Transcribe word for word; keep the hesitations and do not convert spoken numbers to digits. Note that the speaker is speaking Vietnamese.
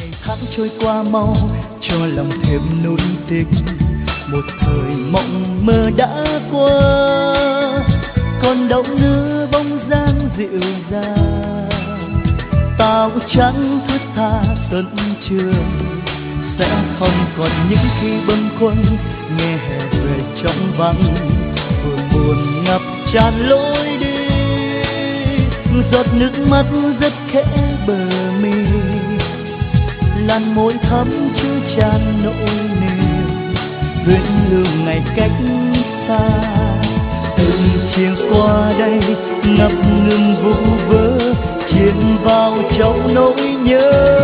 tháng trôi qua mau cho lòng thêm nuối tiếc, một thời mộng mơ đã qua, còn đâu nữa bóng dáng dịu dàng tao chẳng thức tha tận trường, sẽ không còn những khi bâng khuâng nghe hè về trong vắng, vừa buồn ngập tràn lối đi, giọt nước mắt rất khẽ bờ mi, làn môi thắm chứa chan nỗi niềm, huyễn lưu ngày cách xa. Từng chiều qua đây ngập ngừng vu vơ, chìm vào trong nỗi nhớ,